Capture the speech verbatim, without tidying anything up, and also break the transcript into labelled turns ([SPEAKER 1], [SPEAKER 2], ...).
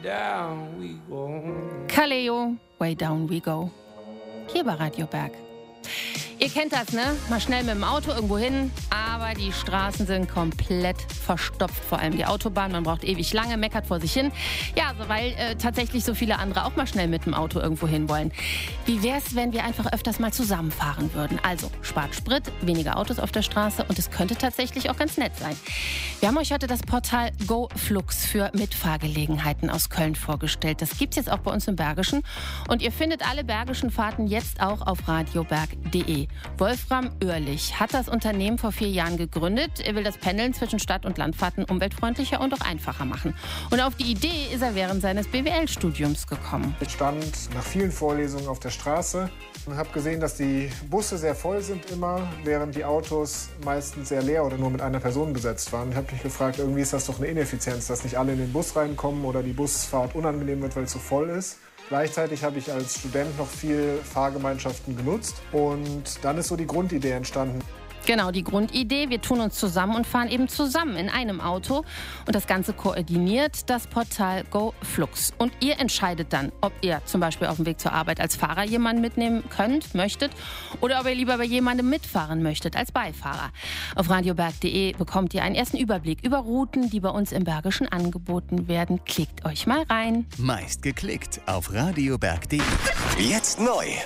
[SPEAKER 1] down we go.
[SPEAKER 2] Kaleo, way down we go. Hier bei Radio Berg. Ihr kennt das, ne? Mal schnell mit dem Auto irgendwo hin, aber die Straßen sind komplett verstopft, vor allem die Autobahn. Man braucht ewig lange, meckert vor sich hin. Ja, also weil äh, tatsächlich so viele andere auch mal schnell mit dem Auto irgendwo hin wollen. Wie wär's, wenn wir einfach öfters mal zusammenfahren würden? Also spart Sprit, weniger Autos auf der Straße und es könnte tatsächlich auch ganz nett sein. Wir haben euch heute das Portal GoFlux für Mitfahrgelegenheiten aus Köln vorgestellt. Das gibt's jetzt auch bei uns im Bergischen und ihr findet alle bergischen Fahrten jetzt auch auf radioberg punkt de. Wolfram Oehrlich hat das Unternehmen vor vier Jahren gegründet. Er will das Pendeln zwischen Stadt- und Landfahrten umweltfreundlicher und auch einfacher machen. Und auf die Idee ist er während seines B W L-Studiums gekommen.
[SPEAKER 3] Ich stand nach vielen Vorlesungen auf der Straße und habe gesehen, dass die Busse sehr voll sind immer, während die Autos meistens sehr leer oder nur mit einer Person besetzt waren. Ich habe mich gefragt, irgendwie ist das doch eine Ineffizienz, dass nicht alle in den Bus reinkommen oder die Busfahrt unangenehm wird, weil es so voll ist. Gleichzeitig habe ich als Student noch viel Fahrgemeinschaften genutzt und dann ist so die Grundidee entstanden.
[SPEAKER 2] Genau, die Grundidee, wir tun uns zusammen und fahren eben zusammen in einem Auto und das Ganze koordiniert das Portal GoFlux. Und ihr entscheidet dann, ob ihr zum Beispiel auf dem Weg zur Arbeit als Fahrer jemanden mitnehmen könnt, möchtet oder ob ihr lieber bei jemandem mitfahren möchtet als Beifahrer. Auf radioberg punkt de bekommt ihr einen ersten Überblick über Routen, die bei uns im Bergischen angeboten werden. Klickt euch mal rein.
[SPEAKER 4] Meist geklickt auf radioberg punkt de.
[SPEAKER 5] Jetzt neu.